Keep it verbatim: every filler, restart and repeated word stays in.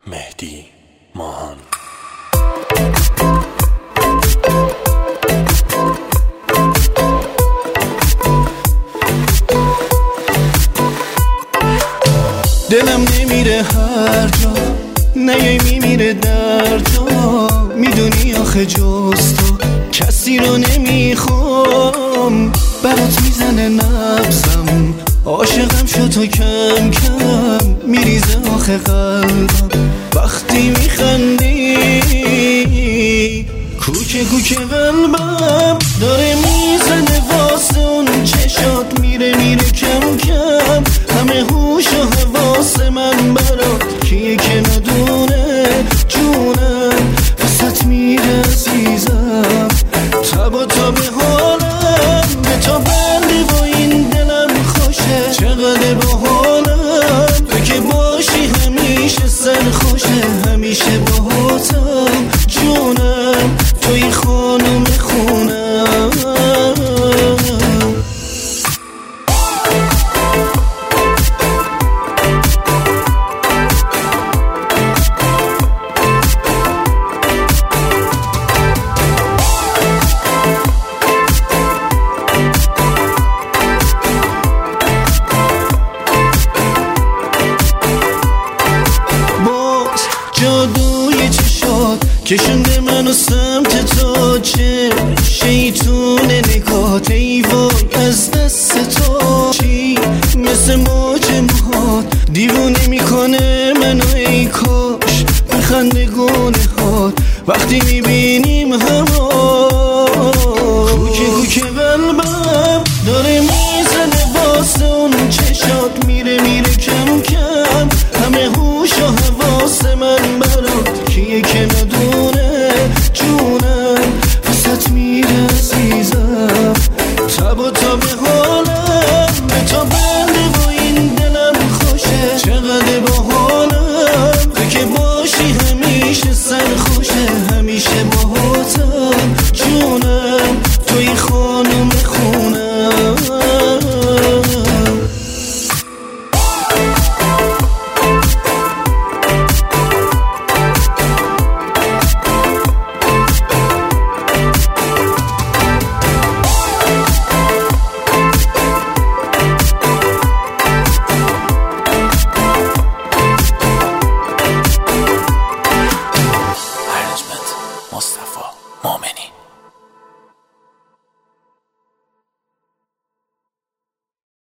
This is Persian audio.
مهدی ماهان. دلم نمیره هر جا نیای میمیره در جا، میدونی آخه جز تو کسی رو نمیخوام. برات میزنه نبضم، عاشقم شد تو کم کم، میریزه آخه قلبم وقتی میخندی. کوچه کوچه قلبم داره میزنه واسه اون چشات، میره میره کم کم همه هوش و حواس من برات کیه که ندونه جونم وسط میره عزیزم. تبا تا به حالم به تا بندی و این دلم خوشه، چقدر با حالم تو که باشی همیشه سر خوشه، همیشه با هاتم جونم توی خانم خونم. جادوی چشات کشنده منو سمت تو، چه شیطون نگات ای وای از دست تو. چی مثل موج موهات دیوونه میکنه منو، ای کاش بخنده گونه هات وقتی میبینیم هم